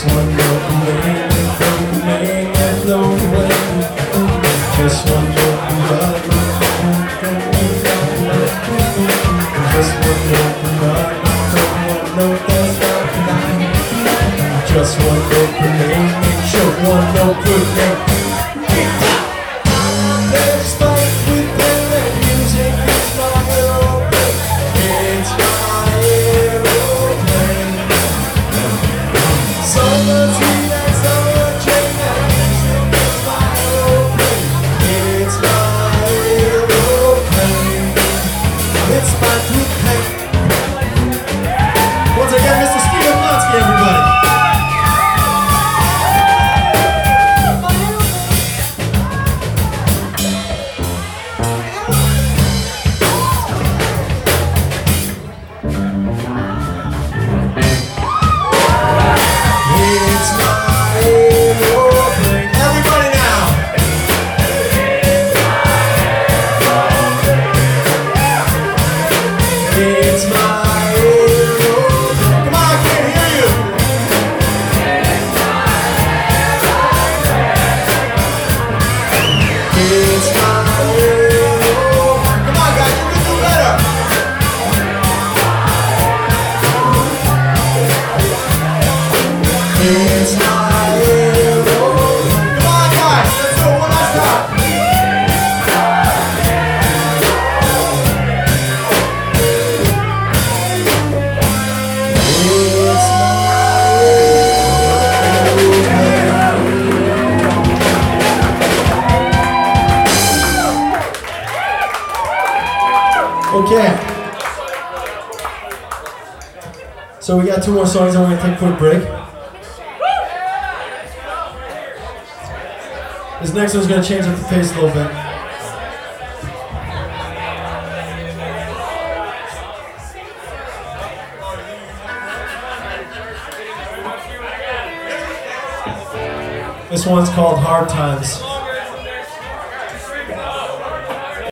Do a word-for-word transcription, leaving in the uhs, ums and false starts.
one note away, float away and float away. Just one note away, just one note away, one note that's not nine. Just one note remain, just one note remain. There's fight with pen and music, it's my aeroplane. It's my aeroplane. Summer tree and summer train and music is my aeroplane. It's my aeroplane. It's my with pen. Once again, Mister Steven Lonsky, everybody. It's my aeroplane. Everybody now. It's my aeroplane. Come on, I can't hear you. It's my aeroplane. Come on, guys, you can do better. It's my aeroplane. Come on, guys, let's do it one last time. It's my aeroplane. Okay. So we got two more songs and we're gonna take a quick break. This next one's gonna change up the pace a little bit. This one's called Hard Times.